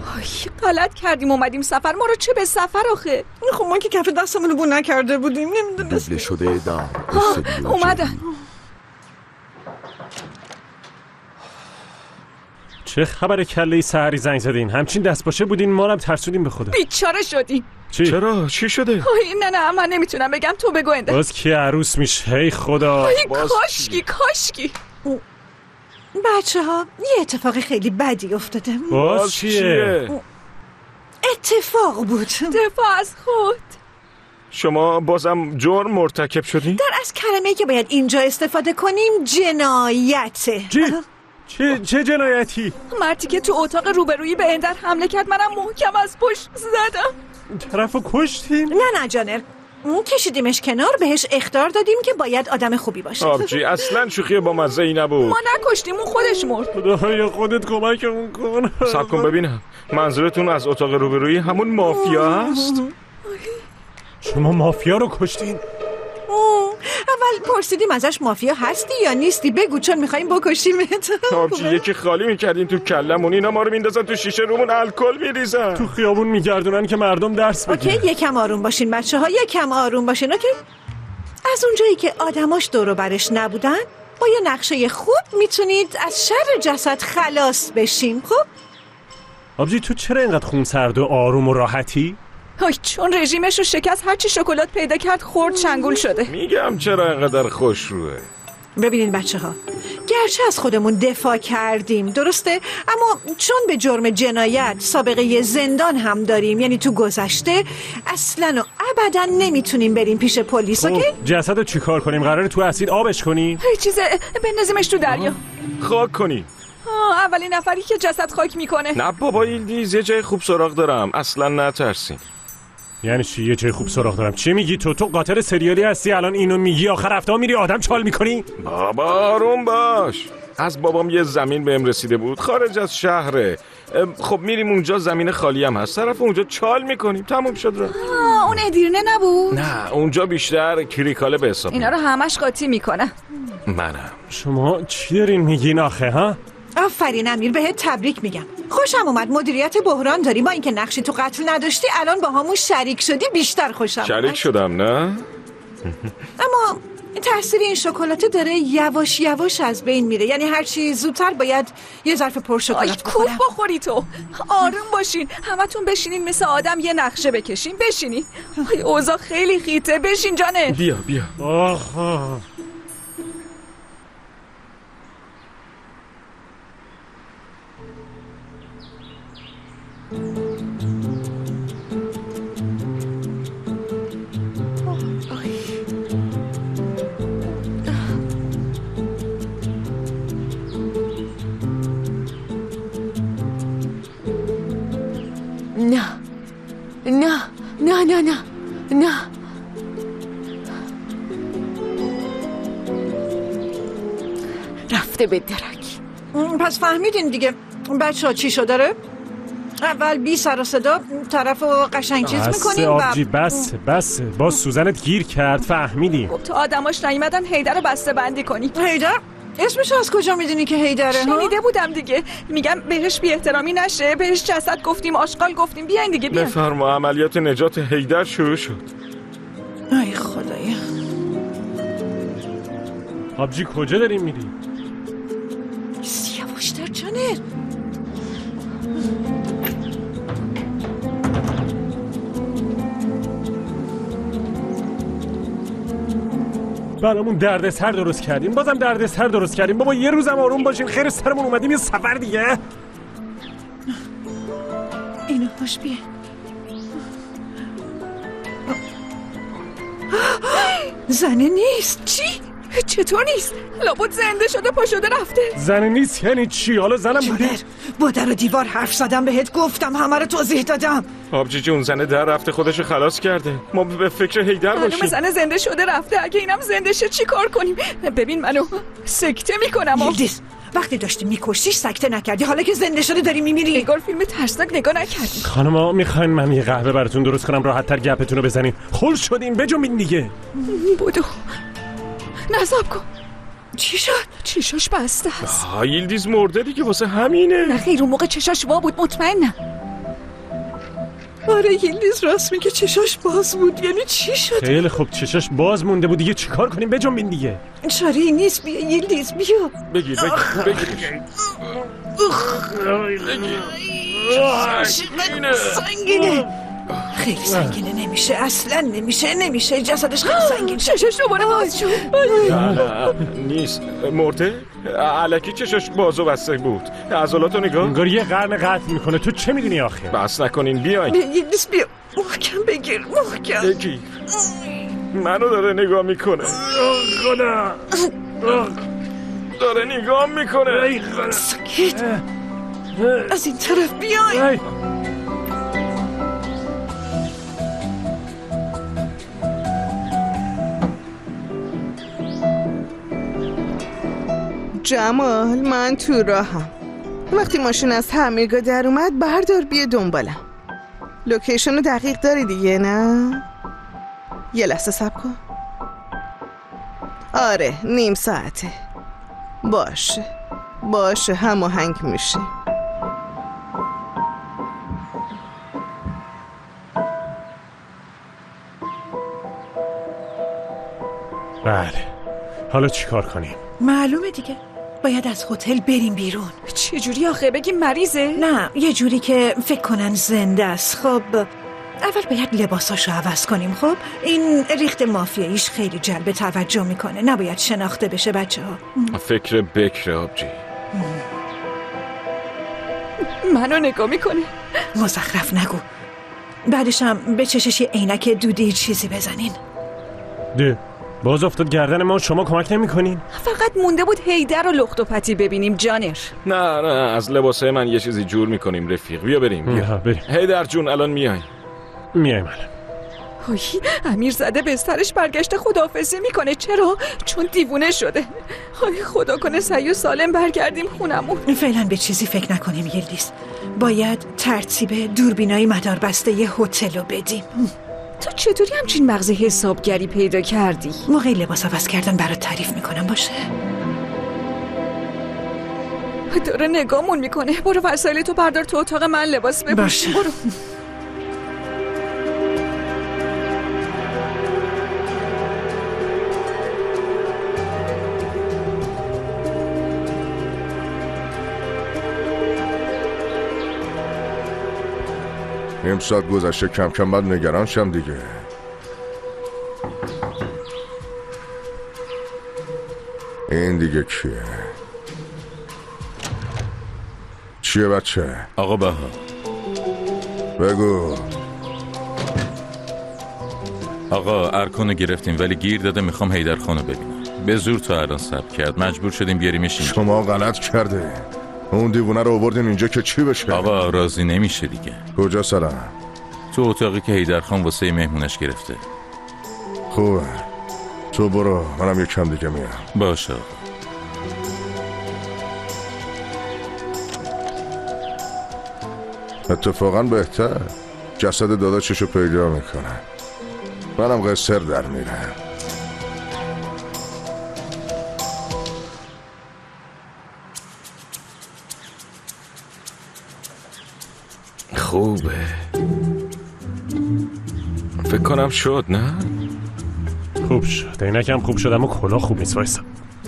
غلط کردیم اومدیم سفر، ما رو چه به سفر آخه. خب ما که کف دستمونو بو نکرده بودیم، نمیدونستیم. دوبله شده در اومدن. چه خبر کله سحری زنگ زدین؟ همچین دست باشه بودین، ما هم ترسودیم به خدا. بیچاره شدیم. چی؟ چرا؟ چی شده؟ نه من نمیتونم بگم، تو بگو انده. باز کی عروس میشه؟ ای خدا. کاشکی. بچه ها یه اتفاق خیلی بدی افتاده. باز چیه؟ اتفاق بود. دفاع از خود. شما بازم جرم مرتکب شدین؟ در از کلمه‌ای که باید اینجا استفاده کنیم جنایته. چه جنایتی؟ مردی که تو اتاق روبرویی به اندر حمله کرد، منم محکم از پشت زدم. این طرفو کشتین؟ نه جانر، کشیدیمش کنار، بهش اخطار دادیم که باید آدم خوبی باشه. آبجی اصلا شوخی با مزه ای نبود. ما نکشتیم، اون خودش مرد. خدایا خودت کمکمون کن. صبر کن ببینم، منظورتون از اتاق روبرویی همون مافیا هست؟ شما مافیا رو کشتین؟ اول پرسیدیم ازش مافیا هستی یا نیستی، بگو چون میخواییم بکشیمت. آبجی یکی خالی میکردین تو کلمون، اینا ما رو میندازن تو شیشه رومون الکل میریزن، تو خیابون میگردونن که مردم درس بگیرن. اوکی یکم آروم باشین بچه ها، یکم آروم باشین. اوکی از اونجایی که آدماش دور و برش نبودن، با یه نقشه خوب میتونید از شر جسد خلاص بشین. خب آبجی تو چرا اینقدر خونسرد و آروم و راحتی؟ چون رژیمش رو شکست، هرچی شکلات پیدا کرد خورد، چنگول شده. میگم چرا اینقدر خوش روه. ببینید بچه ها، گرچه از خودمون دفاع کردیم درسته، اما چون به جرم جنایت سابقه زندان هم داریم، یعنی تو گذشته، اصلا و ابدا نمیتونیم بریم پیش پلیس. اوکی؟ جسدو چیکار کنیم؟ قراره تو اسید آبش کنیم؟ بندازیمش تو دریا. خاک کنی. اولین نفری که جسد خاک میکنه. نه بابا ایلدیز، یه جای خوب سراغ دارم، اصلا نترسین. یعنی چی یه جای خوب سراغ دارم؟ چی میگی تو قاتل سریالی هستی الان اینو میگی؟ آخر هفته میری آدم چال میکنی؟ بابا آروم باش. از بابام یه زمین بهم رسیده بود خارج از شهره. خب میریم اونجا، زمین خالی هم هست، طرف اونجا چال میکنیم، تموم شد رو. اون ادیرنه نبود؟ نه اونجا بیشتر کریکاله به حساب. اینا رو همش قاطی میکنه. منم. شما چی دارین میگین آخه ها؟ آفرین امیر، بهت تبریک میگم. خوشم اومد مدیریت بحران داری، با اینکه نقشی تو قتل نداشتی الان با همون شریک شدی، بیشتر خوشم شریک اومد. شدم نه؟ اما تاثیر این شکلاته داره یواش یواش از بین میره، یعنی هرچی زودتر باید یه ظرف پر شکلات کوب بخورم. بخوری تو. آروم باشین، همتون بشینین مثل آدم یه نقشه بکشین. بشینین. اوضاع خیلی خیته، بشین جانه. بیا آها. نه. رفته به درک. پس فهمیدین دیگه بچه ها چی شده داره؟ اول بی سر و صدا طرف رو قشنگ چیز میکنیم و آبجی بس باز سوزنت گیر کرد، فهمیدیم. خب تو آدماش نیومدن حیدر رو بسته بندی کنی. حیدر؟ اسمش از کجا میدونی که حیدره؟ شنیده بودم دیگه، میگم بهش بی احترامی نشه، بهش جسد گفتیم، آشغال گفتیم. بیاین دیگه بیاین. بفرما. عملیات نجات حیدر شروع شد. ای خدایا. آبجی کجا داریم میری؟ یواشتر جانر. برامون دردسر درست کردیم، بازم دردسر درست کردیم. بابا یه روزم آروم باشین، خیر سرمون اومدیم یه سفر دیگه. اینو خوش بیه. زنه نیست. چی؟ چطور نیست؟ لابد زنده شده، پا شده رفته. زنه نیست یعنی چی؟ حالا زنم بوده؟ با در و دیوار حرف زدم، بهت گفتم، همه رو توضیح دادم. آبجی جون زنه در رفته، خودشو خلاص کرده. ما به فکر حیدر باشیم. زنه زنده شده رفته، اگه اینم زنده شه چی کار کنیم؟ ببین منو سکته میکنم. یلدیز وقتی داشتی میکشتیش سکته نکردی، حالا که زنده شده داری میمیری. نگار فیلم ترسناک نگاه نکردی. خانما میخواین من یه قهوه براتون درست کنم راحت تر گپتون رو بزنین؟ خل شدین بجنبین دیگه. بودو نصب کن. چی شد؟ چشاش بسته است. یلدیز مرده دیگه، واسه همینه. نه خیر، اون موقع چشاش وا بود، مطمئنم. آره یلدیز راست میگه، چشاش باز بود. یعنی چی شد؟ خیلی خوب، چشاش باز مونده بود دیگه. چیکار کنیم؟ بجنبین دیگه. چاره نیست. بیا یلدیز بیا. بگیرش سنگینه. خیلی سنگینه. نمیشه، اصلا نمیشه. جسدش خیلی سنگینه. چشش دوباره باز شد. نیست مرده؟ الکی چشاش باز و بسته بود. عضلاتو نگاه. انگار یه قرن قطع میکنه. تو چه میدونی آخه؟ بس نکنین بیاین. یلدیز بیا. محکم بگیر. محکم بگیر. منو داره نگاه میکنه. خدا داره نگاه میکنه. سکت. از این طرف بیاین. جمال، من تو راهم. وقتی ماشین از تعمیرگاه در اومد بردار بیا دنبالم. لوکیشن رو دقیق داری دیگه نه؟ یه لحظه صبر کن. آره 1/2 ساعته. باشه هماهنگ میشه. بله، حالا چیکار کنیم؟ معلومه دیگه، باید از هتل بریم بیرون. چجوری آخه؟ بگیم مریضه؟ نه، یه جوری که فکر کنن زنده است. خب اول باید لباساشو عوض کنیم. خب این ریخت مافیاییش خیلی جلب توجه میکنه، نباید شناخته بشه بچه ها. فکر بکر آبجی. منو نگاه میکنه. مزخرف نگو. بعدش هم به چشش یه عینک دودی چیزی بزنین. باز افتاد گردن ما. شما کمک نمی‌کنین؟ فقط مونده بود هیدر و لخت و پتی ببینیم جانر. نه از لباسه من یه چیزی جور میکنیم رفیق. بیا بریم. بریم. هیدر جون الان میایم الان. امیر زده بسترش برگشته خداحافظی میکنه. چرا؟ چون دیوونه شده. خدا کنه سعی و سالم برگردیم خونمون. فعلا به چیزی فکر نکنیم یلدیز. باید ترتیب دوربینای مداربسته یه هتل رو بدیم. تو چطوری همچین مغز حسابگری پیدا کردی؟ موقع لباس عوض کردن برات تعریف میکنم باشه؟ داره نگامون میکنه. برو وسایل تو بردار تو اتاق من لباس بپوش. باشه. برو. نیم ساعت گذشته، کم کم باید نگران شم دیگه. این دیگه چیه بچه؟ آقا بها بگو. آقا ارکانو گرفتیم ولی گیر داده. میخوام هیدر خانو ببینم. به زور تا الان صبر کرد. مجبور شدیم بیاریمش اینجا. شما غلط کرده. اون دیوونه رو آوردین اینجا که چی بشه؟ آقا راضی نمیشه دیگه. کجا سرم؟ تو اتاقی که هیدر خان واسه مهمونش گرفته. خوبه، تو برو، منم یکم دیگه میام. باشه آقا. اتفاقا بهتر. جسد داداششو پیدا میکنه، منم قصر در میرم. خوبه. فکر کنم شد نه؟ خوب شد. اینکم خوب شد اما کلا خوب نیست. وایسا.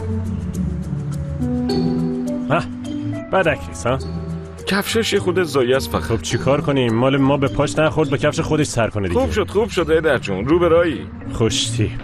بدک نیست ها؟ کفشش یه خود زایی است فقط. خب چیکار کنیم؟ مال ما به پاش نخورد، به کفش خودش سر کنه دیگه. خوب شد هیدر جون. رو به راهی. خوشتی.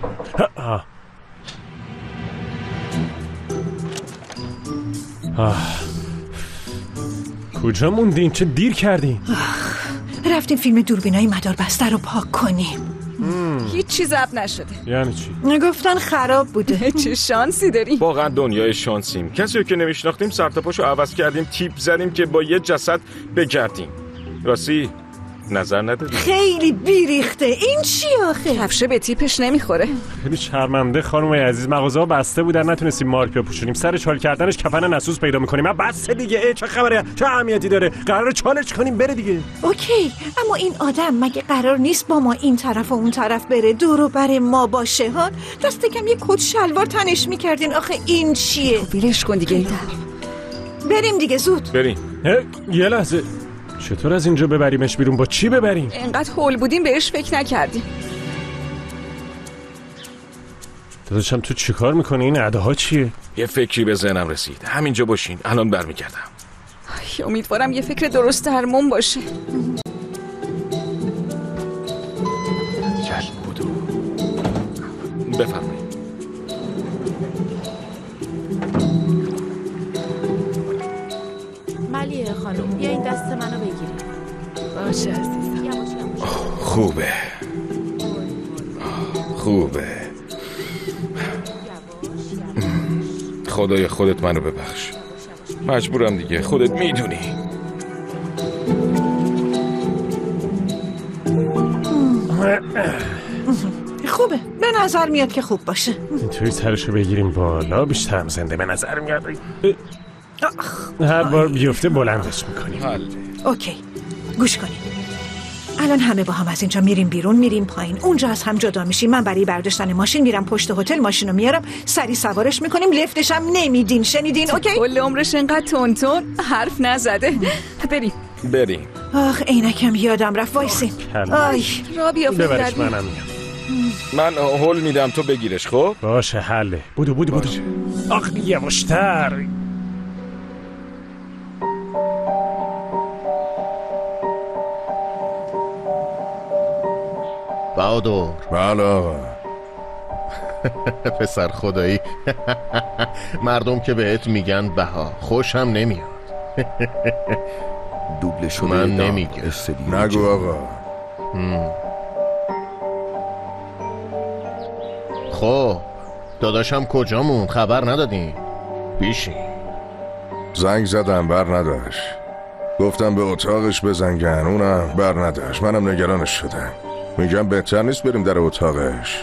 کجا موندین؟ چه دیر کردین؟ رفتیم فیلم دوربینای مداربسته رو پاک کنیم. هیچ چیز ضبط نشده. یعنی چی؟ گفتن خراب بوده. چه شانسی داری. واقعا دنیای شانسیم. کسی رو که نمیشناختیم سر تا پاشو عوض کردیم، تیپ زدیم که با یه جسد بگردیم. راستی نظر نداری؟ خیلی بیریخته. این چی آخه؟ کفشه به تیپش نمیخوره. خیلی شرمنده خانم عزیز. مغازه‌ها بسته بودن، نتونستیم مارک بپوشونیم. سر چال کردنش کفن نسوس پیدا می‌کنیم. بس دیگه. چه خبره؟ چه اهمیتی داره؟ قراره چالش کنیم بره دیگه. اوکی، اما این آدم مگه قرار نیست با ما این طرف و اون طرف بره، دور و بر ما باشه ها؟ دست کم یه کت شلوار تنش می‌کردین. آخه این چیه؟ ولش کن دیگه. بریم دیگه، زود بریم. یه لحظه. چطور از اینجا ببریمش بیرون؟ با چی ببریم؟ انقدر هول بودیم بهش فکر نکردیم. داداشم تو چیکار میکنی؟ این اداها چیه؟ یه فکری به ذهنم رسید. همینجا باشین، الان برمیگردم. امیدوارم یه فکر درست درمون باشه. چشم بودو. بفرمایید. ملیه خانم، بیا این دست منو بگیری. باشه عزیزم. خوبه. خدای خودت منو ببخش. مجبورم دیگه، خودت میدونی. خوبه، به نظر میاد که خوب باشه. اینطوری سرشو بگیریم بالا بیشتر هم زنده به نظر میاد. هر بار بیفته بلندش میکنیم. اوکی، گوش کنیم. الان همه با هم از اینجا میریم بیرون، میریم پایین، اونجا از هم جدا میشیم. من برای برداشتن ماشین میرم پشت هتل، ماشینو میارم، سری سوارش میکنیم، لفتش هم نمیدین. شنیدین؟ اوکی؟ کل عمرش انقدر تون حرف نزده. بریم. آخ عینکم یادم رفت. وایسین. آی را بیافته. ببرش منم میام. من هول میدم تو بگیرش. خب باشه حله. بودو. آخ یواشتر. بهادر. بله آقا. پسر خدایی. مردم که بهت میگن بها خوشم نمیاد. دوبله شده من نمیگم. نگو آقا. خب داداشم کجامون؟ خبر ندادین؟ بیشین. زنگ زدم بر نداشت. گفتم به اتاقش بزنگن، اونم بر نداشت. منم نگرانش شدم. میگم بهتر نیست بریم در اتاقش.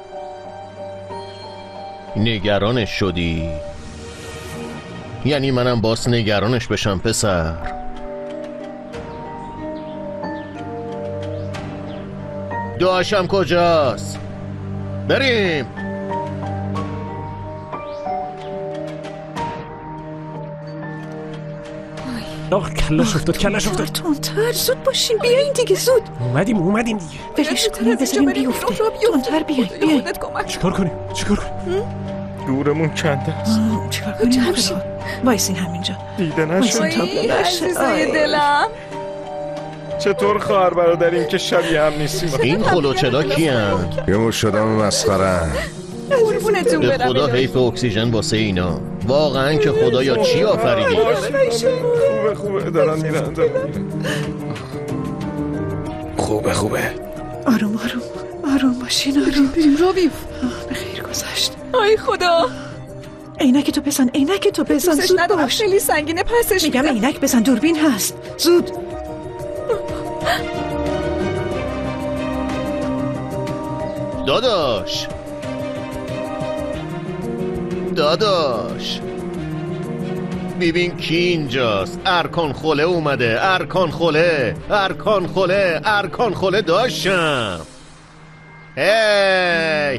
نگرانش شدی؟ یعنی منم باس نگرانش بشم پسر؟ داشم کجاست؟ بریم. آخ کلاش افتاد. تندتر زود باشین، بیاین دیگه زود. اومدیم دیگه. بلش کنیم بذاریم بیفته. تندتر بیاین. چیکار کنیم؟ دورمون چنده است؟ چیکار کنیم؟ وایسین همینجا. دیده نشد. عزیزای دلم. چطور خواهر برادریم که شبیه هم نیستیم؟ این خلوچلا کیان؟ یه مش آدم مسخره. قربونتون به برم. خدا حیف اکسیژن واسه اینا. واقعا که خدایا چی آفریدی؟ خوبه دارن میرن. خوبه. آروم باشین. بریم رابی. به خیر گذشت. آی خدا. عینک تو بزن. زود باش. خیلی سنگینه، پسش میگم عینک بزن، دوربین هست. زود. داداش ببین کی اینجاست. ارکان خله اومده. ارکان خله داشتم. هی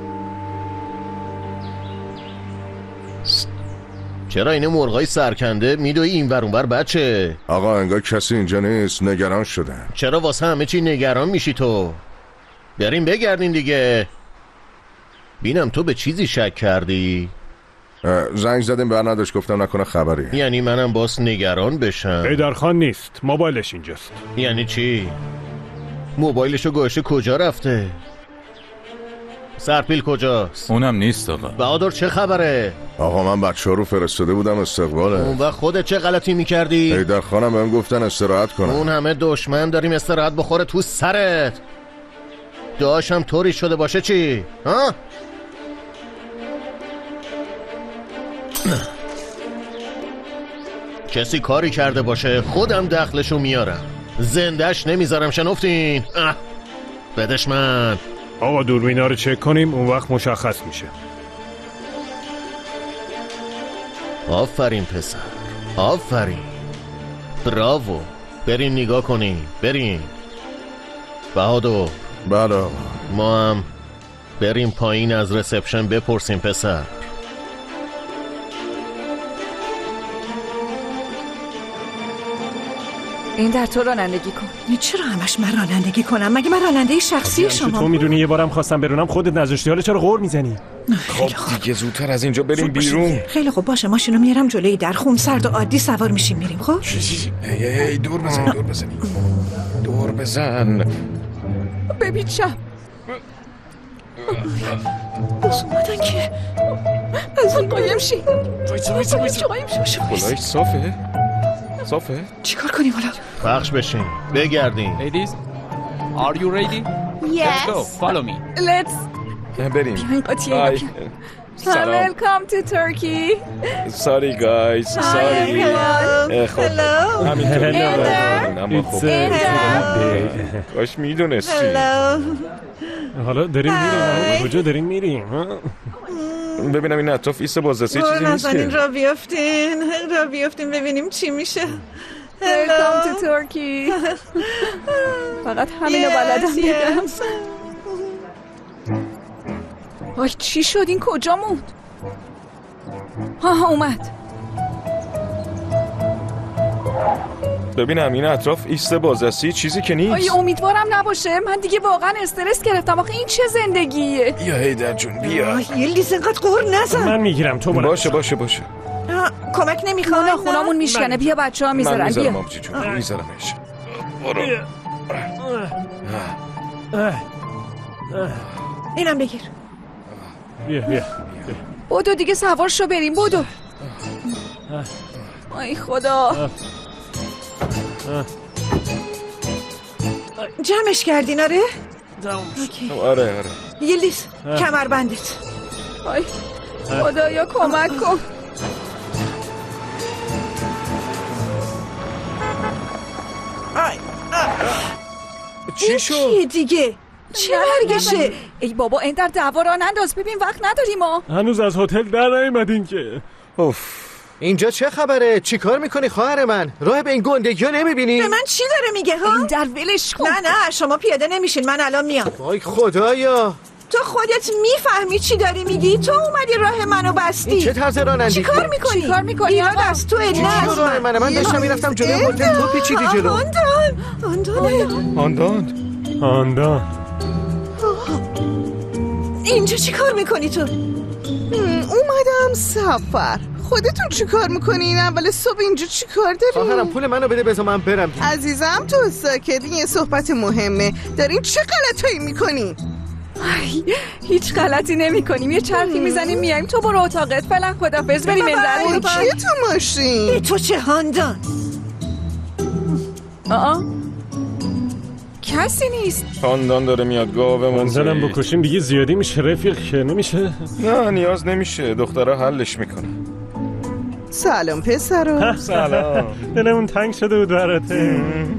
چرا این مرغای سرکنده میدوی این ور اون ور بچه؟ آقا انگار کسی اینجا نیست، نگران شدم. چرا واسه همه چی نگران میشی تو؟ بریم بگردین دیگه. بینم تو به چیزی شک کردی؟ زنگ زدیم بر نداشت، گفتم نکنه خبری. یعنی منم باس نگران بشم؟ هیدرخان نیست، موبایلش اینجاست. یعنی چی؟ موبایلشو گوشه کجا رفته؟ سرپیل کجاست؟ اونم نیست آقا. بهادر چه خبره؟ آقا من بچه‌ها رو فرستاده بودم استقباله. اون وقت خودت چه غلطی میکردی؟ هیدرخانم بهم گفتن استراحت کنم. اون همه دشمن داریم، استراحت بخوره تو سرت. داشم طوری شده باشه چی؟ ها؟ کسی کاری کرده باشه خودم دخلشو میارم، زندش نمیذارم. شنفتین؟ بدش من. آقا دوربینا رو چک کنیم، اون وقت مشخص میشه. آفرین پسر، آفرین، براوو. برین نگاه کنین، برین. بهادر. بله. ما هم بریم پایین از رسپشن بپرسیم پسر. این در تو رانندگی کن. چرا همش من رانندگی کنم؟ مگه من راننده شخصی شما؟ تو میدونی یه بارم خواستم برونم خودت نذاشتی، حالا چرا غور میزنی؟ خب دیگه زودتر از اینجا بریم بیرون. خیلی خوب باشه، ماشینو میارم جلوی در، خون سرد و عادی سوار میشیم میریم. خب ای دور بزن. ببین شب بس اومدن که از این قایم شی. خدایش صافه؟ چیکار کنیم حالا؟ پخش بشین بگردین. Ladies, are you ready? Yes. Let's go. Follow me. Let's بریم. بیاین قاطیه. سلام. Welcome to Turkey. Sorry guys. Sorry. خب همینطوری اما خب کاش میدونستی. حالا داریم میریم. کجا داریم میریم؟ ببینم این اطراف ایست بازرسی چیزی نیست که. را بیافتین ببینیم چی میشه. Welcome to Turkey. فقط همینو بلدم بگم. آی چی شد؟ این کجا موند؟ ها اومد. ببینم این اطراف ایست بازرسی چیزی که نیست. آی امیدوارم نباشه. من دیگه واقعا استرس گرفتم. آخه این چه زندگیه؟ یا هیدر جون بیا. یلدیز اینقدر قور نزن. من میگیرم تو برو. باشه کمک نمیخوای؟ نه خونمون میشکنه. بیا بچه ها میذارن. من بیا میذارم آبجی جون میذارمش. برو. اینم بگیر. بیا بودو دیگه سوار شو بریم. بودو. ای خدا. جمعش کردین آره؟ آره یلدیز کمر بندت. آی خدایا کمک کن. چی شد؟ چیه دیگه؟ چه مرگشه؟ ای بابا این در دعوا راه ننداز. ببین وقت نداریم ما. هنوز از هتل در نیومدین که. اوف اینجا چه خبره؟ چی کار میکنی خواهر من؟ راه به این گندگی ها نمیبینی؟ به من چی داره میگه ها؟ این در ولش کن. نه شما پیاده نمیشین، من الان میام. وای خدایا، تو خودت میفهمی چی داری میگی؟ تو اومدی راه منو بستی. این چه طرز رانندگی؟ چی کار میکنی؟ ایراد از تو نه از من داشتم میرفتم جلوی هتل، تو پیچیدی جلو. آندان اینجا چی کار میکنی تو؟ اومدم سفر. خودتون چی کار میکنین؟ اول صبح اینجا چی کار داری؟ خواهرم پول منو بده بذار من برم. عزیزم تو ساکت، این یه صحبت مهمه. دارین چه غلطایی میکنین؟ هیچ غلطی نمی کنیم. یه چرخی میزنیم میایم. تو برو اتاقت. فعلا خدافظ. بریم اندر. کیه تو ماشین؟ تو چه هاندان؟ کسی نیست. خاندان داره میاد گاومون. منزلم بکشیم دیگه زیادی میشه رفیق که نمیشه. نه نیاز نمیشه، دخترها حلش میکنه. سلام پسرو. سلام. دلمون تنگ شده بود براته.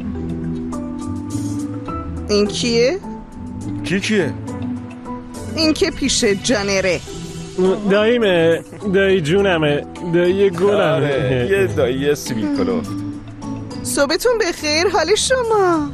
این کیه؟ کیه؟ این که پیش جانره. داییمه، دایی جونمه، دایی گلمه. یه دایی سیبیل کلوفت. صبحتون بخیر. حال شما؟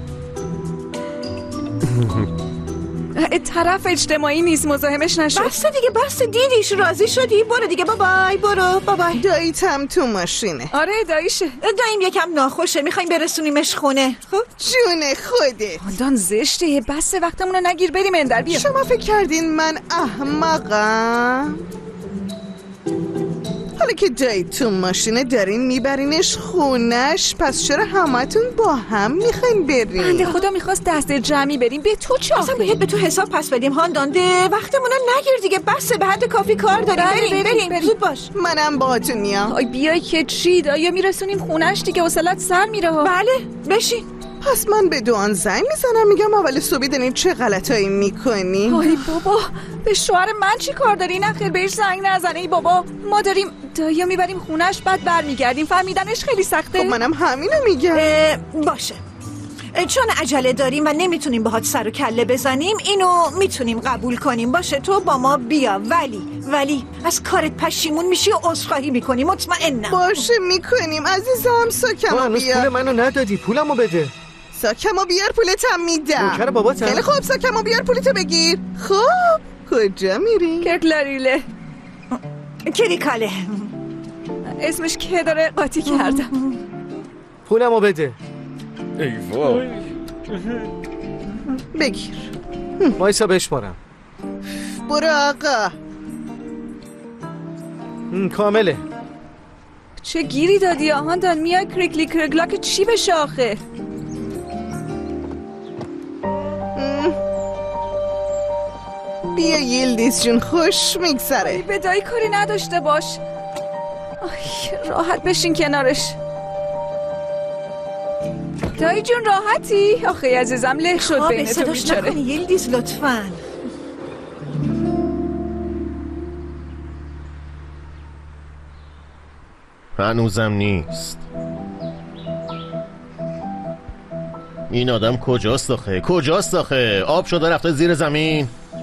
طرف اجتماعی نیست، مزاحمش نشو. بس دیدیش راضی شدی؟ برو دیگه. بابای. داییتم تو ماشینه. آره داییشه. داییم یکم ناخوشه، میخوایم برسونیمش خونه. خب جون خوده. خاندان زشته. بس وقتمونو نگیر. بریم اندر. بیا. شما فکر کردین من احمقم؟ حالا که دایید تو ماشینه دارین میبرینش خونش، پس چرا همتون با هم میخواین برین؟ بنده خدا میخواست دست جمعی بریم. به تو چه؟ اصلا باید به تو حساب پس بدیم هاندان. وقتمونو نگیر دیگه. بس به حد کافی کار داریم. بریم. زود باش. منم باهاتون میام. آی بیای که چی؟ دایا میرسونیم خونش دیگه. حوصله‌ات سر میره. بله بشین. پس من به دوان زنگ میزنم میگم اول صبحی دارین چه غلطایی میکنی؟ آی بابا به شوهر من چی کار داری؟ نخیر بهش زنگ نزنه. ای بابا ما داریم دایا میبریم خونش بعد برمیگردیم. فهمیدنش خیلی سخته. خب منم همینو میگم. باشه چون عجله داریم و نمیتونیم باهات سر و کله بزنیم اینو میتونیم قبول کنیم. باشه تو با ما بیا، ولی از کارت پشیمون میشی و عذرخواهی میکنی. مطمئنم. باشه میکنیم عزیزم. ساکمو بیار. پول منو ندادی، پولمو بده. ساکمو بیار پولتم میدم. نوکر باباتم. خیلی خوب ساکمو بیار پولتو بگیر. خب کجا میری؟ کرکلاریله. کریکاله. اسمش که داره قاطی کردم. پولمو بده. ای وای. بگیر. وایسا بشمارم. برو آقا. کامله. چه گیری دادی آهاندان؟ میای کرکلی کرکلاک چی بشه آخه؟ بیا یلدیز جون، خوش میگذره. به دایی کاری نداشته باش. آی راحت بشین کنارش. دایی جون راحتی؟ آخه عزیزم له شد بین تو صداش بیچاره. نکنی یلدیز لطفاً. هنوزم نیست. این آدم کجاست آخه؟ کجاست آخه؟ آب شده رفته زیر زمین.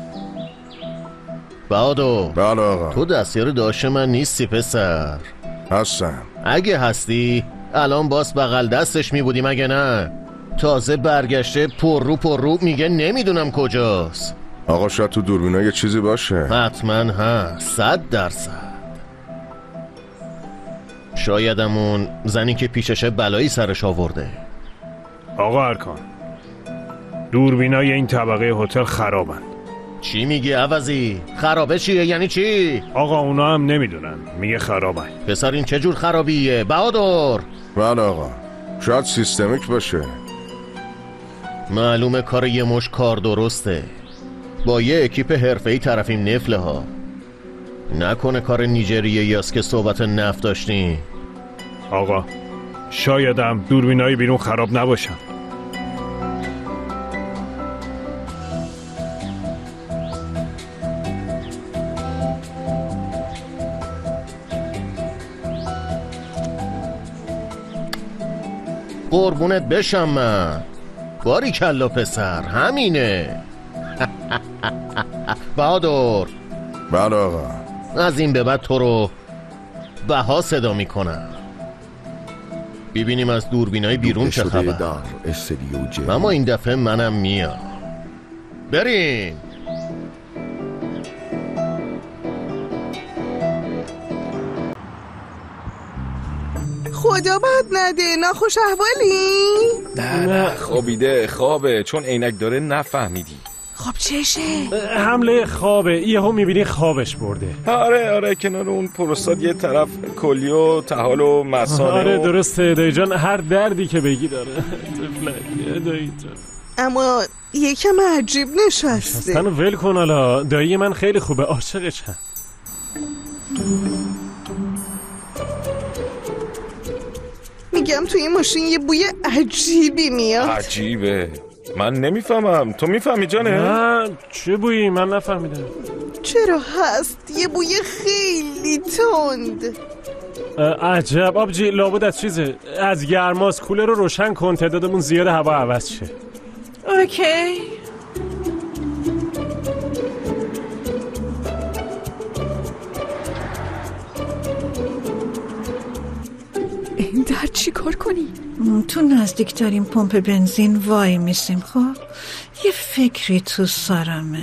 بهادر. بله آقا. تو دستیار داشت من نیستی پسر. هستم. اگه هستی الان باز بغل دستش میبودی مگه نه؟ تازه برگشته پر رو میگه نمیدونم کجاست. آقا شاید تو دوربینا یه چیزی باشه. حتما هست، 100%. شاید همون زنی که پیششه بلایی سرش آورده. آقا ارکان، دوربینای این طبقه هتل خرابن. چی میگی عوضی؟ خرابه چیه؟ یعنی چی؟ آقا اونا هم نمیدونن، میگه خرابن. پسر این چه جور خرابیه؟ بهادر. بله آقا، شاید سیستمیک باشه. معلومه کار یه مش کار درسته. با یه اکیپ حرفه‌ای طرفیم نفله ها. نکنه کار نیجریه یاست که صحبت نفت داشتیم. آقا شایدم دوربینای بیرون خراب نباشن. قربونت بشم من. باریکلا پسر، همینه. بهادر. بله آقا. از این به بعد تو رو بها صدا میکنم. ببینیم از دوربینای بیرون چه خبر. اما این دفعه منم میام. بریم. خدا بد نده، ناخوش احوالی؟ نه خوابیده، خوابه، چون عینک داره نفهمیدی. خب چشه؟ حمله خوابه، یهو میبینی خوابش برده. آره کنار اون پروستات یه طرف کلی و طحال و مثانه. آره درسته دایی جان، هر دردی که بگی داره. تفلک دایی جان. اما یکم عجیب نشسته. شستن ول کن حالا. دایی من خیلی خوبه، عاشقشم. میگم توی این ماشین یه بوی عجیبی میاد. عجیبه؟ من نمیفهمم، تو میفهمی جانه؟ نه چه بویی؟ من نفهمیدم. چرا هست یه بوی خیلی تند. عجب آبجی، لابد از چیزه، از گرماست. کولر رو روشن کن، تعدادمون زیاد، هوا عوض شه. اوکی. این در چی کار کنی؟ تو نزدیکترین پمپ بنزین وای میسیم. خب یه فکری تو سرمه.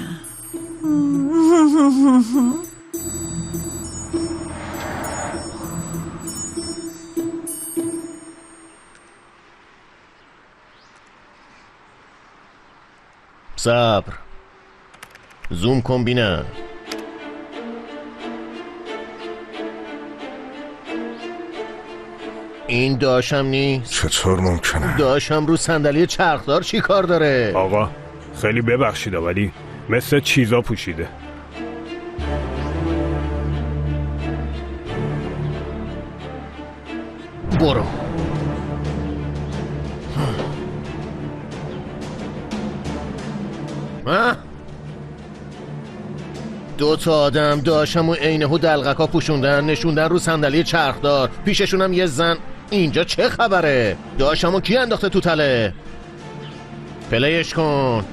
صبر. زوم کن بینم. این داشم نیست. چطور ممکنه؟ داشم رو صندلی چرخدار چی کار داره؟ آقا خیلی ببخشید ولی مثل چیزا پوشیده. برو. دو تا آدم داشم و عینه‌هو دلغکا پوشوندن، نشوندن رو صندلی چرخدار، پیششونم یه زن. اینجا چه خبره؟ داشمو کی انداخته تو تله؟ پلیش کن.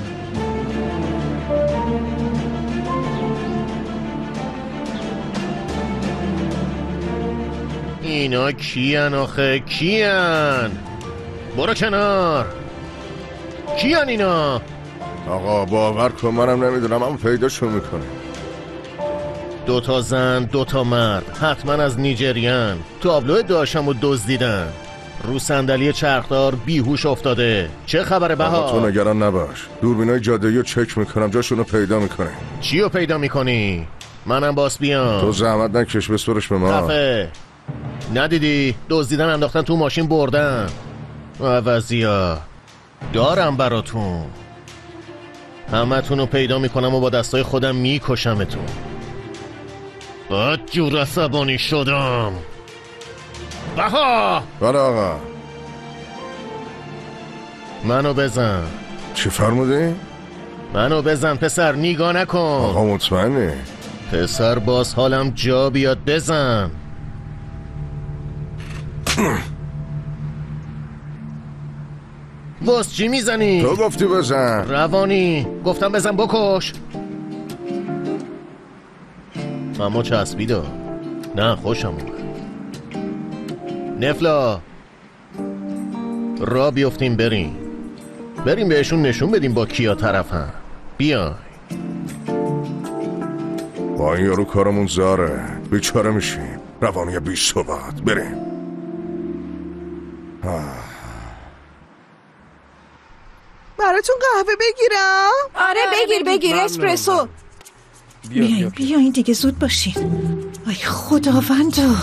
اینا کیان آخه؟ کیان؟ برو کنار. کیان اینا؟ آقا باور کن منم نمیدونم، اما پیداشون میکنه. دو تا زن، دو تا مرد، حتما از نیجریان. تابلو داشتم و دزدیدن. رو صندلی چرخدار بیهوش افتاده. چه خبره بهار؟ تو نگران نباش. دوربینای جاده‌ای رو چک میکنم، جاشونو پیدا میکنیم. چی رو پیدا میکنی؟ منم باس بیام. تو زحمت نکش، بسپرش به ما. خفه. ندیدی؟ دزدیدن انداختن تو ماشین بردن. عوضیا دارم براتون. همتون رو پیدا میکنم و با دستای خودم میکشمتون. بدجور عصبانی شدم. بها! بله آقا. منو بزن. چی فرمودی؟ منو بزن پسر، نگاه نکن. آقا مطمئنی؟ پسر باز حالم جا بیاد، بزن. باز چی میزنی؟ تو گفتی بزن. روانی گفتم بزن بکش. اما چسبیدا. نه خوشم اومد. نفلا را بیفتیم بریم بهشون نشون بدیم با کیا طرفن. بیای. با این یارو کارمون زاره، بیچاره میشیم. روانی بی ثبات. بریم. براتون قهوه بگیرم؟ آره بگیر اسپرسو. بیاین دیگه، زود باشین. ای خداوندا،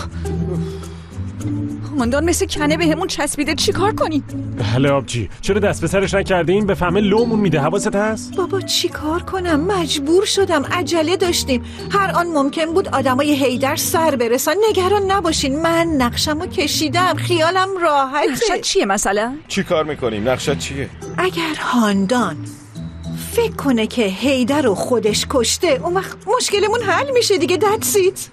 هاندان مثل کنه به همون چسبیده، چی کار کنیم؟ بله آبجی، چرا دست به سرش نکردین؟ به فهمه لومون میده، حواست هست؟ بابا چی کار کنم؟ مجبور شدم، عجله داشتیم. هر آن ممکن بود آدمای هیدر سر برسن. نگران نباشین، من نقشمو کشیدم، خیالم راحته. نقشت چیه مثلا؟ چی کار میکنیم؟ نقشت چیه؟ اگر هاندان فکر کنه که هیدر رو خودش کشته، اون وقت مشکلمون حل میشه دیگه. ددسیت.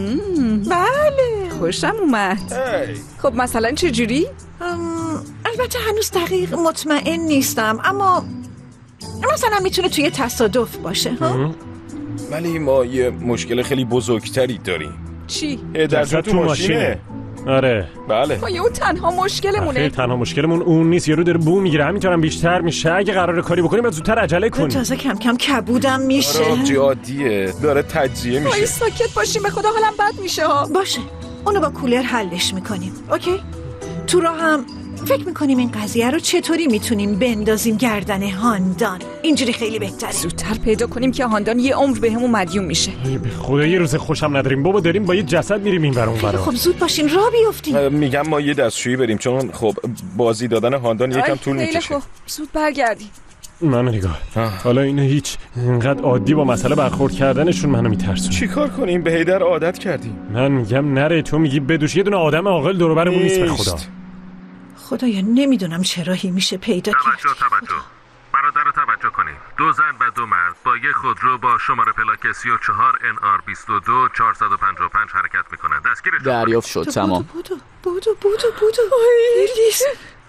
بله خوشم اومد. خب مثلا چه جوری؟ البته هنوز دقیق مطمئن نیستم، اما مثلا میتونه توی تصادف باشه. ولی ما یه مشکل خیلی بزرگتری داریم. چی؟ هیدر تو ماشینه. آره بله. ما اون تنها مشکلمونه. تنها مشکلمون اون نیست، یارو داره بو میگیره، همینطورم بیشتر میشه. اگه قراره کاری بکنیم باید زودتر عجله کنیم. تازه کم کم کبودم میشه. آبجی عادیه، داره تجزیه میشه. ساکت باشیم، به خدا حالم بد میشه ها. باشه، اونو با کولر حلش میکنیم. اوکی؟ تو راه هم فکر میکنیم این قضیه رو چطوری میتونیم بندازیم گردن هاندان. اینجوری خیلی بهتره. زودتر پیدا کنیم که هاندان یه عمر به همون مدیون میشه. به خدا یه روز خوشم نداریم بابا، داریم با یه جسد میریم این ور اون ور. خب زود باشین، راه بیفتیم. میگم ما یه دستشویی بریم، چون خب بازی دادن هاندان یکم طول میکشه. خب زود برگردیم. منو نگاه. حالا اینا هیچ اینقدر عادی با مسئله برخورد کردنشون منو میترسونه. چی کار کنیم؟ به هیدر عادت کردیم. من میگم نره، تو میگی بدوش. یه دونه آدم عاقل دور و برمون نیست به خدا. خدایا نمیدونم چراهی میشه پیدا کرد. توجه برادر رو توجه کنید. 2 زن و 2 مرد با یک خودرو با شماره پلاک 34 NR 22 455 حرکت میکنند. دستگیرشون دریافت شد. تمام. بودو. لیز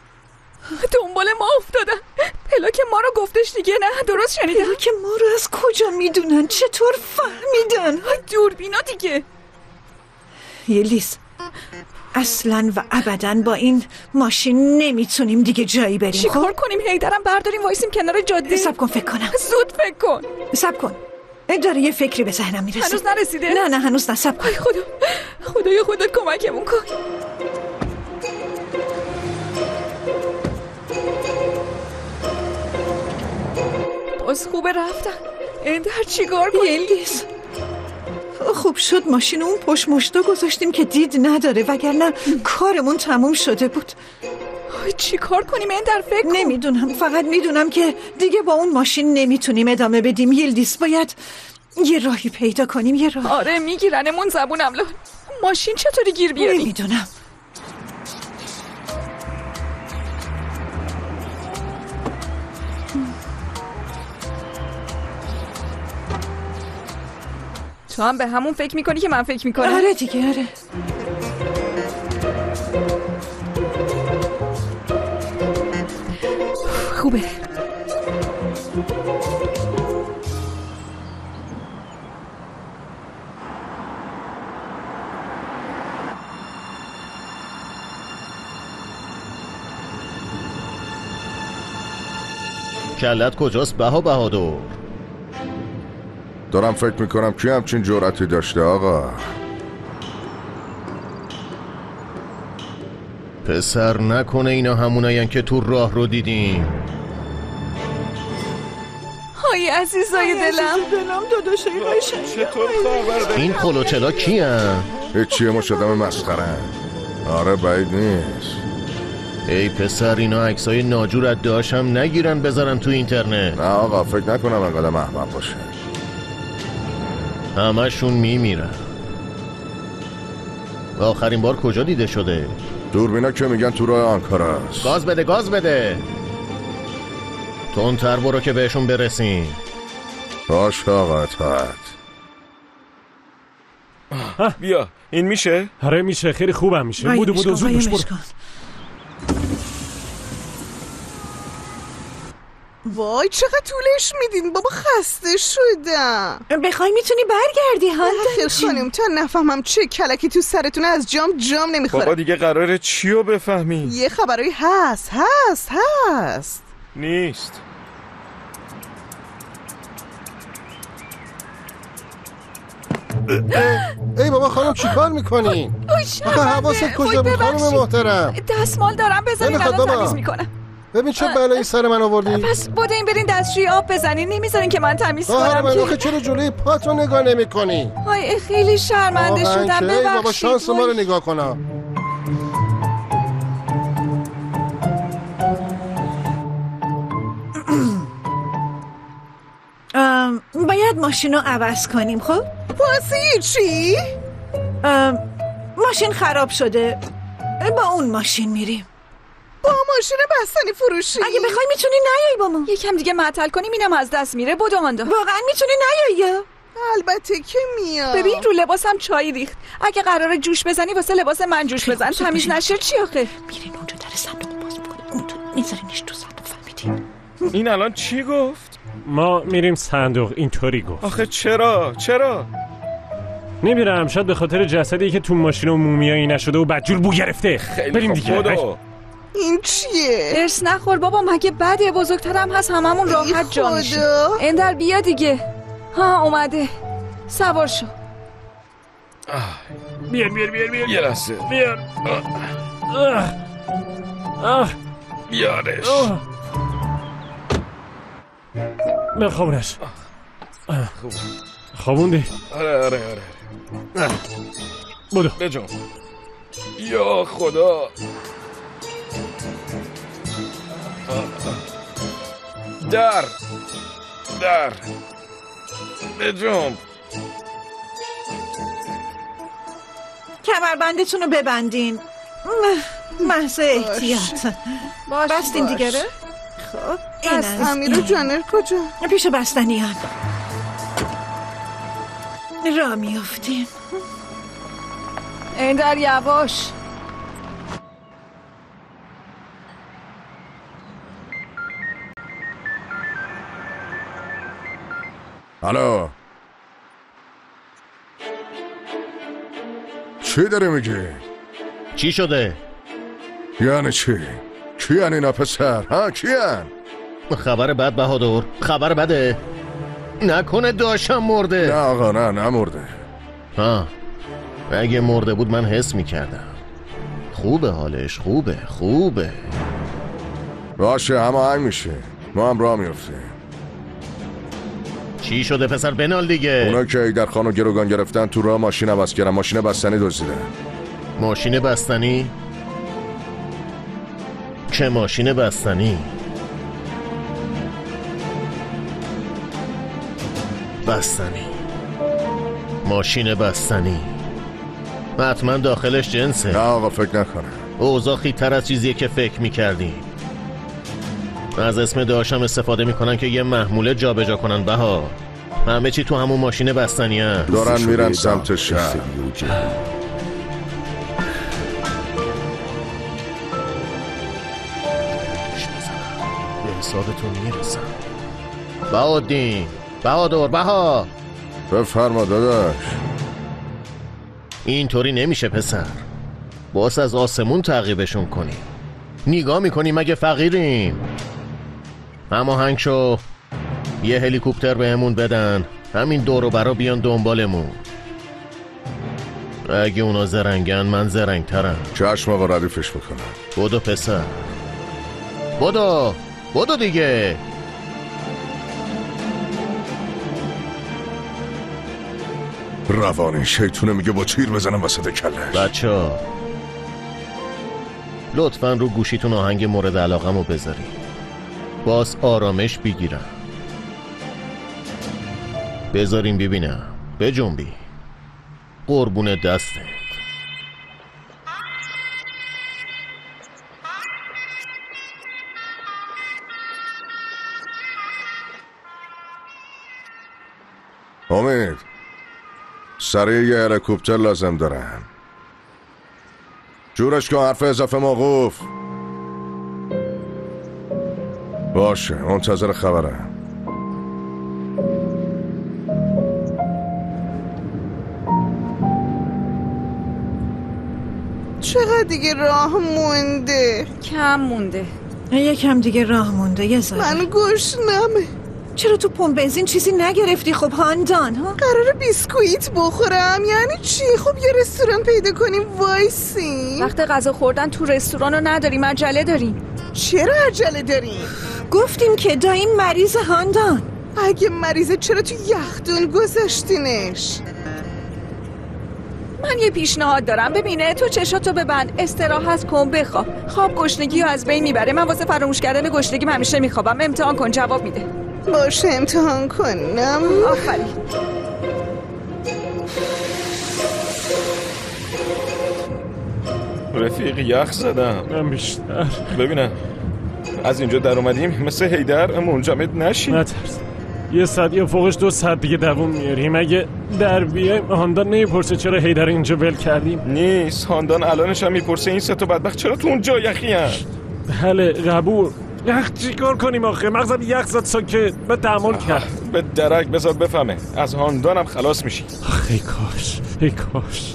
دنبال ما افتادن. پلاک ما رو گفتش دیگه. نه درست شنیدم؟ پلاک ما رو از کجا میدونن؟ چطور فهمیدن؟ دوربینا دیگه. لیز اصلا و ابدا با این ماشین نمیتونیم دیگه جایی بریم. چی کار کنیم؟ هیدرم برداریم وایسیم کنار جاده؟ صبر کن فکر کنم. زود فکر کن. صبر کن، داره یه فکری به ذهنم میرسه. هنوز نرسیده؟ نه هنوز نه. صبر کن. خدایا خودت کمکمون کن. باز خوبه رفتن. اندر چیکار کنیم؟ یلدیز خوب شد ماشین اون پشت مشتا گذاشتیم که دید نداره، وگرنه کارمون تموم شده بود. چی کار کنیم اندر؟ فکر کن. نمیدونم، فقط میدونم که دیگه با اون ماشین نمیتونیم ادامه بدیم. یلدیز باید یه راهی پیدا کنیم. یه راه. آره میگیرنمون زبونم لو. ماشین چطوری گیر بیاریم؟ نمیدونم. تو هم به همون فکر میکنی که من فکر میکنم؟ آره دیگه، آره. خوبه. کلت کجاست بهادر؟ دارم فکر میکنم کی همچین جرأتی داشته آقا. پسر نکنه اینا هموناین که تو راه رو دیدیم. های عزیزای دلم داداشای قشنگ. چطور خبر داری؟ این خلوچلا کیان؟ هیچیه، ما شدم مسخره. آره بعید نیست. ای پسر اینا عکسای ناجور از داشتم نگیرن بذارن تو اینترنت. نه آقا فکر نکنم انقدر احمق باشه. همشون میمیرن. آخرین بار کجا دیده شده؟ دوربینا که میگن تو راه آنکارا است. گاز بده تندتر برو که بهشون برسیم. باش آقا اطاعت. بیا این میشه؟ آره میشه، خیلی خوبم میشه. بودو زود برو. وای چقدر طولش میدین بابا، خسته شدم. بخوای میتونی برگردی ها. خیلی خانم تا نفهمم چه کلکی تو سرتون از جام نمیخوره. بابا دیگه قراره چیو بفهمی؟ یه خبرایی هست نیست. ای بابا خانم چیکار میکنی؟ آخه حواست کجا بود خانم محترم؟ دستمال دارم بزنین الان تمیز میکنم. ببین چه بلایی سر من آوردی. پس بودین برین دستشویی آب بزنین، نمیذارین که من تمیز کنم من آخه چرا جلوی پاتو نگاه نمیکنی؟ های خیلی شرمنده شدم، ببخشید. بابا شانس ما رو نگاه کنم. باید ماشین رو عوض کنیم. خب واسه چی؟ ماشین خراب شده، با اون ماشین میریم. با ماشین بستنی فروشی؟ اگه بخوای میتونی نیایی با ما. یکم دیگه معطل کنیم اینم از دست میره. بدو هاندا. واقعا میتونی نیایی؟ البته که میام. ببین رو لباسم چای ریخت. اگه قراره جوش بزنی واسه لباس من جوش بزن. تمیز نشه چی آخه؟ میرین اونجا در صندوق باز میکنه، اون تو میذارینش تو صندوق. فهمیدین؟ این الان چی گفت؟ ما میریم صندوق. اینطوری گفت. آخه چرا؟ نمیدونم، شاید به خاطر جسدی که تو ماشین و مومیایی نشده و بدجور بو گرفته. بریم دیگه. این چیه؟ ارس نخور بابا، مگه بده؟ بزرگترم هست هممون راحت جا میشه. اندر بیا دیگه. ها اومده، سوار شو. بیار یه لحظه. بیار. بیارش. بخوابونش. خوابوندی؟ آره بودو بجام. یا خدا. در بجام. کمربندتون رو ببندین، محض احتیاط. بستین دیگه رو؟ خب این از امیر جانر کجا؟ پیش بستنیان را میافتیم. اندر یواش. الو چی داری میگی؟ چی شده؟ یعنی چی؟ کیان اینا پسر؟ ها کیان؟ خبر بد بهادر، خبر بده. نکنه داشتم مرده. نه آقا نه مرده. ها اگه مرده بود من حس میکردم. خوبه حالش، خوبه. باشه هماهنگ میشه، ما هم راه میفتیم. چی شده پسر بنال دیگه؟ اونا که ایدر خانو گروگان گرفتن تو راه ماشین عوض کردن، ماشین بستنی دزدیدن. ماشین بستنی؟ چه ماشین بستنی؟ ماشین بستنی حتما داخلش جنسه. نه آقا فکر نکنم. اوضاع خیلی‌تر از چیزیه که فکر میکردی. از اسم داشتم استفاده میکنن که یه محموله جا به جا کنن. بها همه چی تو همون ماشین بستنی هست. دارن میرن سمت شهر. به حسابتون میرسم. بهادر بها بفرما داداش. اینطوری نمیشه پسر. باز از آسمون تعقیبشون کنی. نگاه میکنی مگه فقیریم؟ هماهنگ شو یه هلیکوپتر بهمون بدن، همین دور و برا بیان دنبالمون. اگه اونا زرنگن من زرنگترم. چشم آقا، ردیفش میکنم. بدو پسر، بدو دیگه. روانی شیطونه میگه با تیر بزنم وسط کلش. بچه‌ها لطفاً رو گوشیتون آهنگ مورد علاقمو بذاری. باز آرامش بگیرم. بذاریم ببینم. بجنبی. قربون دستت. امید، سریع یه هلیکوپتر لازم دارم. جورش که حرف اضافه موقوف. باشه، منتظر خبرم. چقدر دیگه راه مونده؟ کم مونده. یکم دیگه راه مونده. یه ذره. من گشنمه. چرا تو پمپ بنزین چیزی نگرفتی؟ خب هاندان ها؟ قراره بیسکویت بخورم. یعنی چی؟ خب یه رستوران پیدا کنیم وایسی. وقت غذا خوردن تو رستوران رو نداریم، عجله داریم. چرا عجله داریم؟ گفتیم که داییم مریض هاندان. اگه مریضه چرا تو یخدون گذاشتینش؟ من یه پیشنهاد دارم. ببینه تو چشاتو ببند، استراحت کن، بخواب. خواب گشنگی رو از بین میبره. من واسه فراموش کردن گشنگیم همیشه میخوابم. امتحان کن، جواب میده. باشه امتحان کنم. آفرین. رفیق یخ زدم. من بیشتر. ببینم از اینجا در اومدیم مثل هیدر منجمد نشیم. نترس، یه ساعت یا فوقش 2 ساعت دیگه دووم میاریم. اگه در بیایم هاندان نمیپرسه چرا هیدر اینجا ول کردیم. نیست، هاندان الانش هم میپرسه این 3 تا بدبخت چرا تو اونجا یخی هم. بله قبول. یخ چیکار کنیم آخه؟ مغزم یخ زد ساکت. به تحمل کرد. به درک بذار بفهمه. از هاندانم خلاص میشی. آخ ای کاش، ای کاش.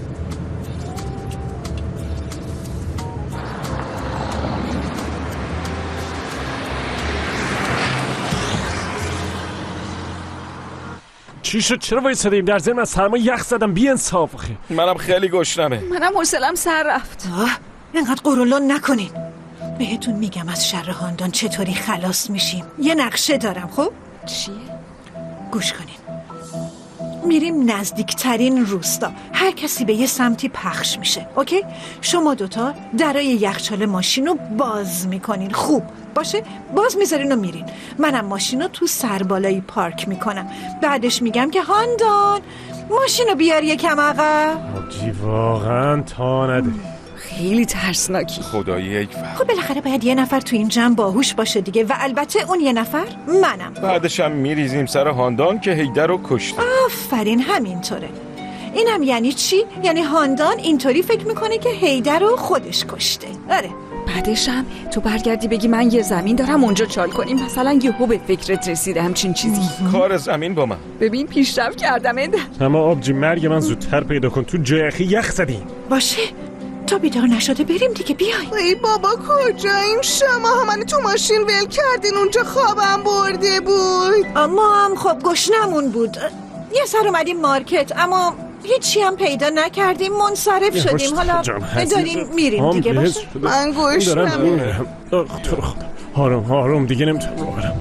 چی شد؟ چرا وایسادیم؟ در ضمن از سرما یخ زدم. بی انصاف آخه. منم خیلی گشنمه. منم حوصله‌ام سر رفت. اینقدر قرولون نکنین. بهتون میگم از شر هاندان چطوری خلاص میشیم. یه نقشه دارم. خب چیه؟ گوش کنین. میریم نزدیکترین روستا. هر کسی به یه سمتی پخش میشه. اوکی؟ شما دوتا درای یخچال ماشین رو باز میکنین. خوب باشه؟ باز میذارین و میرین. منم ماشین رو تو سربالایی پارک میکنم. بعدش میگم که هاندان ماشین رو بیار یکم عقب. آجی واقعا تا نداری. خیلی ترسناکی. خدایی یک وقت. خب بالاخره باید یه نفر تو این جمع باهوش باشه دیگه. و البته اون یه نفر منم. بعدش هم میریزیم سر هاندان که هیدر رو کشته. آفرین، همینطوره. اینم یعنی چی؟ یعنی هاندان اینطوری فکر میکنه که هیدر رو خودش کشته. آره. بعدش هم تو برگردی بگی من یه زمین دارم اونجا چال کنیم. مثلا یهو به فکرت رسیده همچین چیزی. کار زمین با من. ببین پیشرفت کردم. اما آبجی مرگ من زودتر پیدا کن. تو جای یخ زدیم. باشه تا بیدار نشده بریم دیگه. بیای. ای بابا کجاییم؟ شما همه تو ماشین ول کردین. اونجا خوابم برده بود. اما هم خب گشنمون بود. یه سر اومدیم مارکت اما هیچی هم پیدا نکردیم. منصرف شدیم. حالا داریم میریم دیگه. باشه من گشنمه. تو رو خدا آروم دیگه نمیتونم ببرم.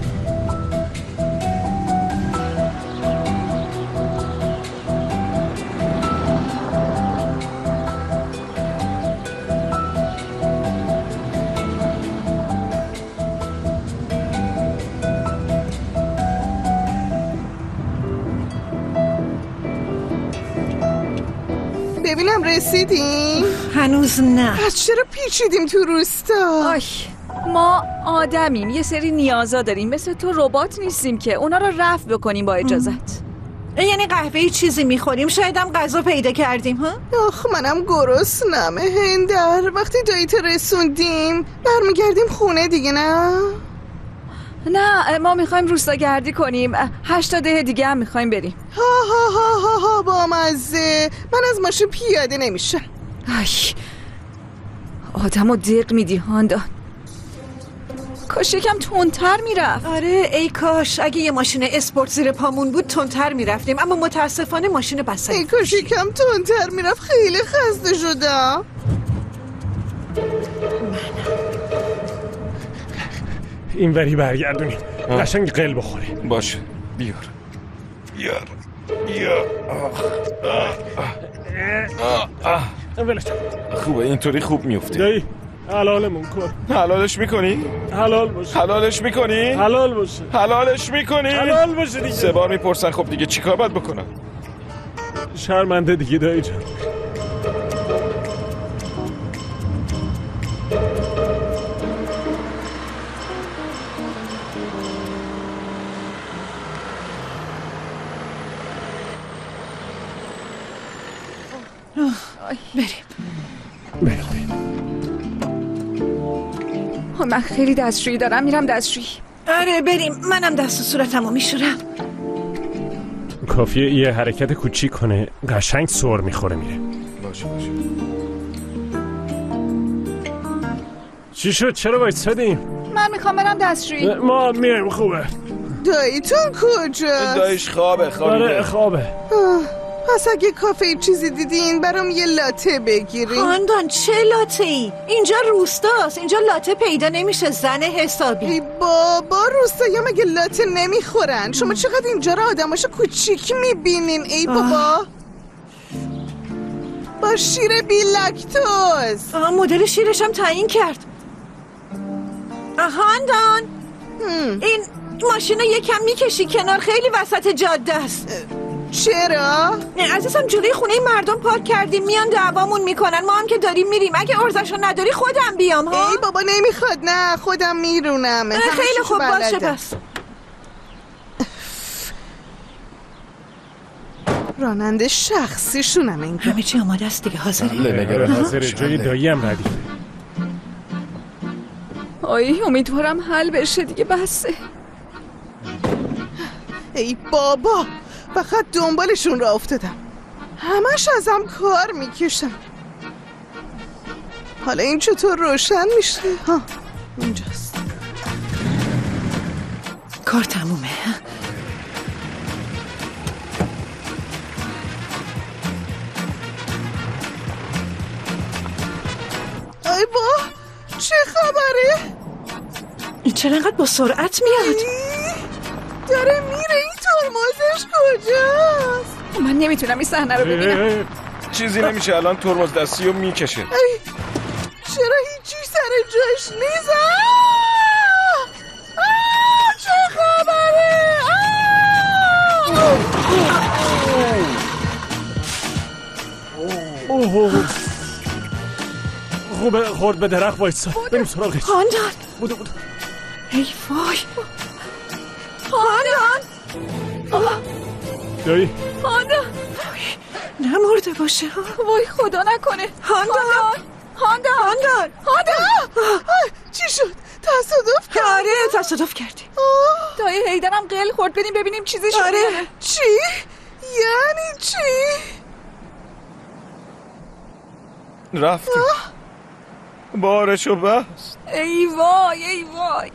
ببینم رسیدیم؟ هنوز نه. پس چرا پیچیدیم تو روستا؟ آی ما آدمیم، یه سری نیازا داریم. مثل تو ربات نیستیم که اونا رو رفع بکنیم با اجازت. یعنی قهوه چیزی میخوریم. شاید هم غذا پیدا کردیم. ها؟ آخ منم گرسنمه هندر. وقتی داییت رسوندیم برمیگردیم خونه دیگه. نه ما میخوایم روستاگردی کنیم. 8 تا ده دیگه هم میخوایم بریم. ها با مزه. من از ماشین پیاده نمیشم. آی آدمو دق میدی هاندان. کاش یکم تندتر میرفت. آره ای کاش اگه یه ماشین اسپورت زیر پامون بود تندتر میرفتیم، اما متاسفانه ماشین بسته. ای کاش یکم تندتر میرفت، خیلی خسته شدم. این وری برگردونیم قشنگ قل بخوریم. باشه بیار. خوبه اینطوری خوب میفته. دایی حلالمون کن. حلالش میکنی؟ حلال باشه. حلالش میکنی؟ حلال باشه. حلالش میکنی؟ حلال باشه دیگه. 3 بار میپرسن خب دیگه چیکار باید بکنم؟ شرمنده دیگه دایی جان. بریم. من خیلی دستشویی دارم، میرم دستشویی. آره بریم، منم دست و صورتمو میشورم. کافیه یه حرکت کوچیک کنه قشنگ سر میخوره میره. باشه. چی شد؟ چرا وایسادیم؟ من میخوام برم دستشویی. ما میایم. خوبه. داییتون کجاست؟ داییش خوابه. آره خوابه. پس اگه کافه چیزی دیدین برام یه لاته بگیرین. خاندان چه لاته ای؟ اینجا روستاست، اینجا لاته پیدا نمیشه زن حسابی. ای بابا روستایی مگه لاته نمیخورن؟ شما چقدر اینجا را آدماشو کوچیک میبینین؟ ای بابا با شیر بی لاکتوز. مدل شیرش هم تعیین کرد. خاندان این ماشین رو یکم میکشی کنار، خیلی وسط جاده است. چرا؟ نه عزیزم جلوی خونه مردم پارک کردیم، میان دعوامون میکنن، ما هم که داریم میریم. اگه ارزشو نداری خودم بیام ها. ای بابا نمیخواد، نه خودم میرونم. خیلی خوب باشه پس. راننده شخصیشونم این. همه چی آماده است دیگه. حاضره؟ حاضره. جای دایی هم ردیفه. آی امیدوارم حل بشه دیگه. بسه. ای بابا فقط دنبالشون را افتادم، همش ازم کار میکشن. حالا این چطور روشن میشه؟ ها اینجاست. کار تمومه. ای با چه خبره؟ این چرا انقدر با سرعت میاد؟ داره میره. این ترمزش کجاست؟ من نمیتونم این صحنه رو ببینم. چیزی نمیشه، الان ترمز دستی رو میکشه. چرا هیچی سر جاش نیست؟ چه خبره؟ خوبه خورد به درخت وایسا. بریم سراغش. خاندان بودو ای وای خاندان. دایی خاندان نمرده باشه. وای خدا نکنه. خاندان چی شد؟ تصادف کردی؟ آره تصادف کردی. دایی هیدرم قل خورد. ببینیم چیزی شده. آره چی؟ یعنی چی؟ رفتیم بارشو بست. ای وای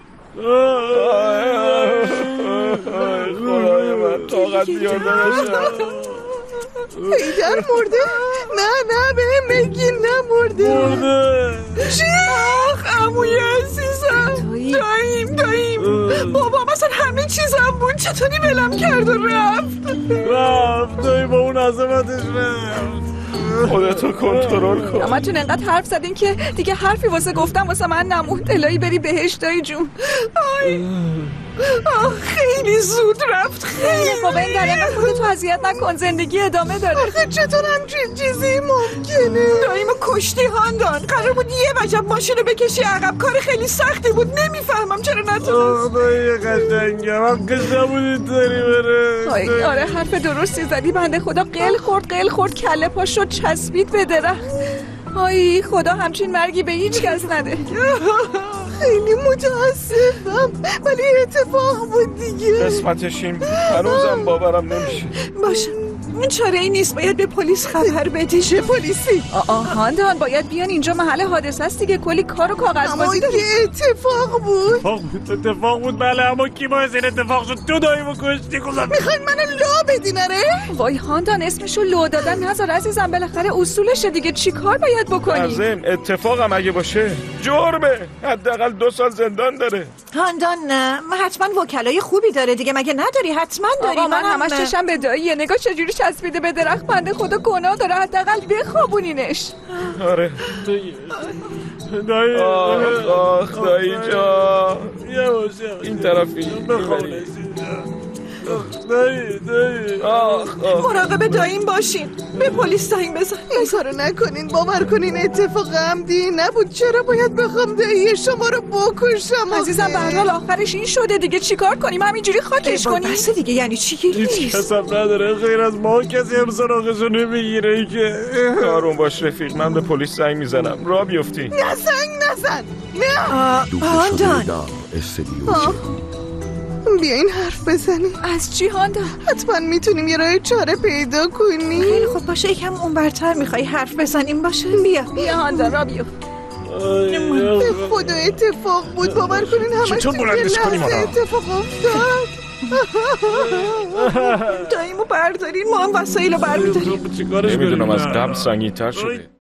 خدای من طاقت بیارده نشد. هیدر مرده؟ نه به بگی نمرده. چی؟ آخ عموی عزیزم. داییم بابا مثلا همه چیزم بود، چطوری بلم کرد و رفت دایی با اون عظمتش رفت. خودتو کنترل کن. همتون انقدر حرف زدین که دیگه حرفی واسه گفتم واسه من نموند. الهی بری بهش دایی جون. خیلی زود رفت. خیلی خب این در اینقدر خودتو اذیت نکن، زندگی ادامه داره. آخه چطور همچین چیزی ممکنه؟ داییمو کشتی خاندان. قرار بود یه وجب ماشین رو بکشی عقب، کار خیلی سختی بود. نمیفهمم چرا نتونست. دایی قشنگم هم کشم بود اینطوری بره. آره حرف درستی زدی. بنده خدا قل خورد کله پا شد چسبید به درخت. آی خدا همچین مرگی به هیچ کس نده. خیلی متاسفم ولی اتفاق بود دیگه. قسمتش این بود. هنوزم باورم نمیشه. باشه چاره ای نیست، باید به پلیس خبر بدی. چه پلیسی؟ هاندان باید بیان اینجا، محل حادثه است دیگه. کلی کار و کاغذبازی داره. یه اتفاق بود. اتفاق بود بله، اما کی باعث این اتفاق شد؟ تو دایمو کشتی. میخواین منو لو بدین؟ آره وای هاندان اسمشو لو دادن نذار عزیزم، بالاخره اصولشه دیگه. چی کار باید بکنی؟ عظیم اتفاقم اگه باشه جرمه، حداقل 2 سال زندان داره. هاندان حتما وکلای خوبی داره دیگه، مگه نداری؟ حتما داری. من همش چشم به داییه، نگاه چجوری چسبیده به درخت. بنده خدا گناه داره، حداقل بخوابونینش. آره دایی. آخ دایی جا این طرفی. مراقب داییم باشین. به پلیس زنگ بزن. این کارو نکنین، باور کنین اتفاق عمدی نبود. چرا باید بخوام دایی شما رو بکشم؟ عزیزم به هر حال آخرش این شده دیگه، چیکار کنیم؟ همینجوری خاکش کنیم؟ بس دیگه یعنی چی؟ هیچ کس هم نداره غیر از ما، کسی هم سراغشو نمیگیره که. کارون باش رفیق، من به پلیس زنگ میزنم. راه بیفتی. نه زنگ نزن. نه هاندان بیاین حرف بزنیم. از چی هاندان؟ حتما میتونیم یه راه چاره پیدا کنیم. خیلی خوب باشه، یکم اونورتر میخوای حرف بزنیم باشه. بیا هاندان را بیا. به خدا اتفاق بود، باور کنین همش تو یه لحظه اتفاق افتاد. داییمو بردارین، ما هم وسایل رو برمیداریم. نمیدونم از قبل سنگین‌تر شده.